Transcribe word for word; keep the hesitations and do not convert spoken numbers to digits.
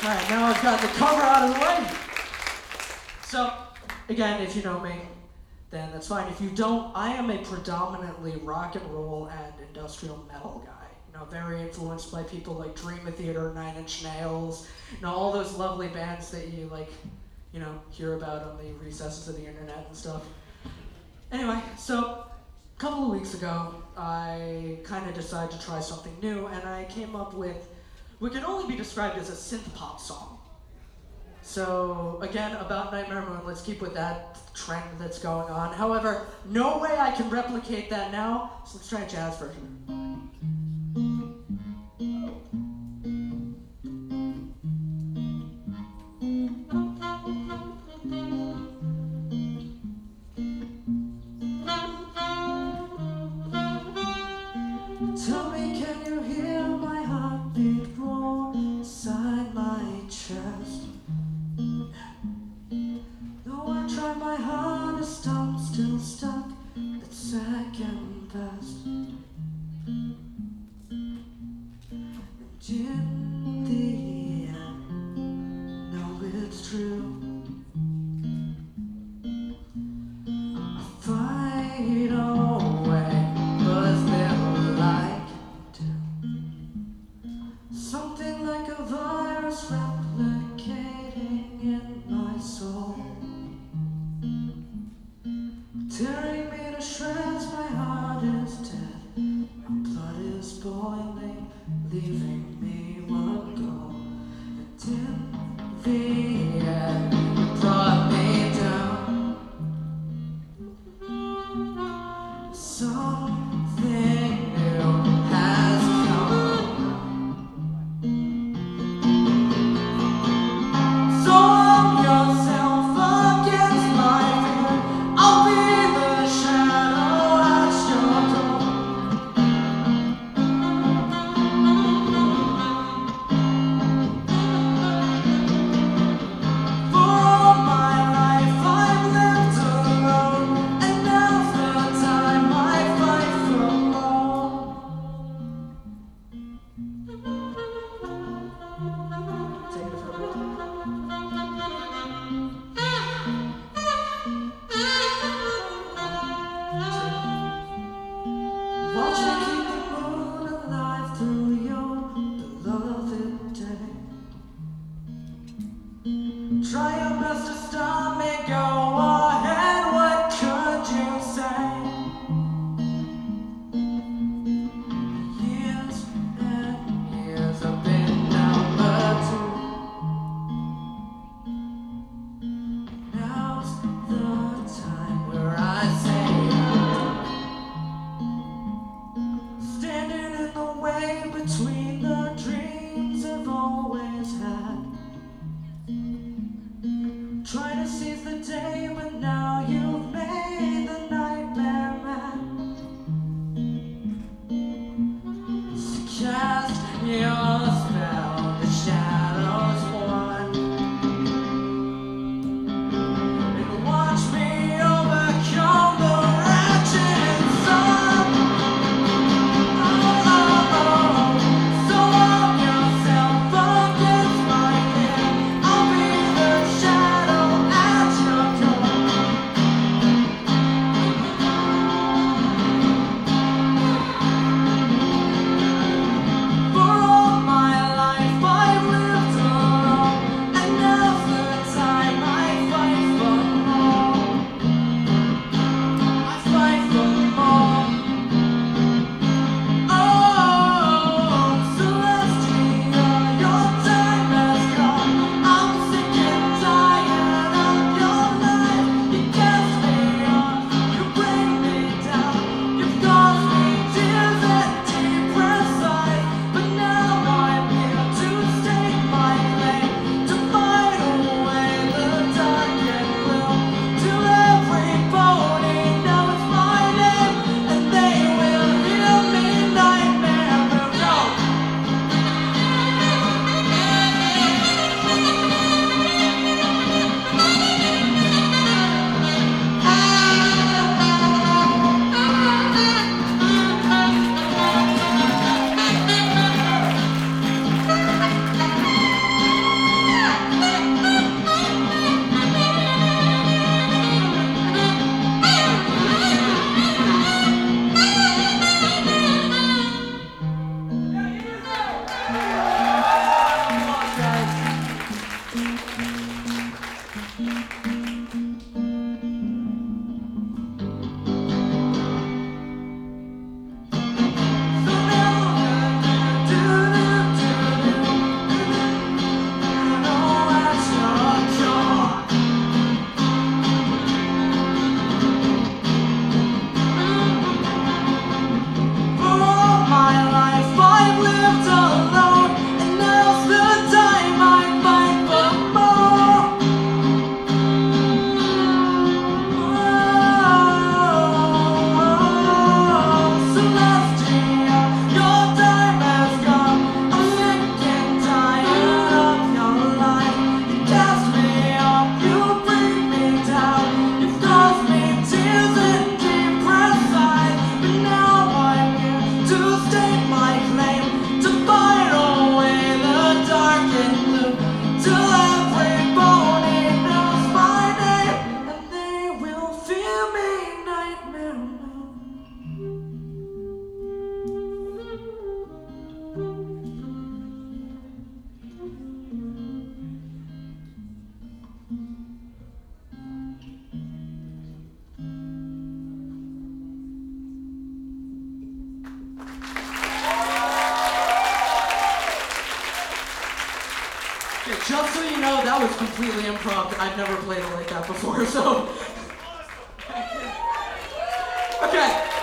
Alright, now I've got the cover out of the way. So, again, if you know me, then that's fine. If you don't, I am a predominantly rock and roll and industrial metal guy. You know, very influenced by people like Dream Theater, Nine Inch Nails, you know, all those lovely bands that you like, you know, hear about on the recesses of the internet and stuff. Anyway, so a couple of weeks ago, I kind of decided to try something new, and I came up with what can only be described as a synth pop song. So again, about Nightmare Moon, let's keep with that trend that's going on. However, no way I can replicate that now, so let's try a jazz version. Tell me, can you hear my heartbeat roar inside my chest? Though I try my hardest, I'm still stuck at second best. And in the end, no, it's true. I fight away, but still like to. Something like a virus replicating in my soul, tearing me to shreds. My heart is dead, my blood is boiling, leaving me one goal. And in the end, you brought me down. Something new has come. So arm yourself against my fear. I'll be the shadow at your door. For all my life I've lived alone, and now's the time I fight for more. Take it for a bit. Watch you keep the moon alive through your beloved day. Try your best to stop me, go ahead, what could you say? Years and years have been number two. Now's the time where I say standing in the way between the dreams I've always had. Trying to see just so you know, that was completely improv. I've never played it like that before, so. Okay.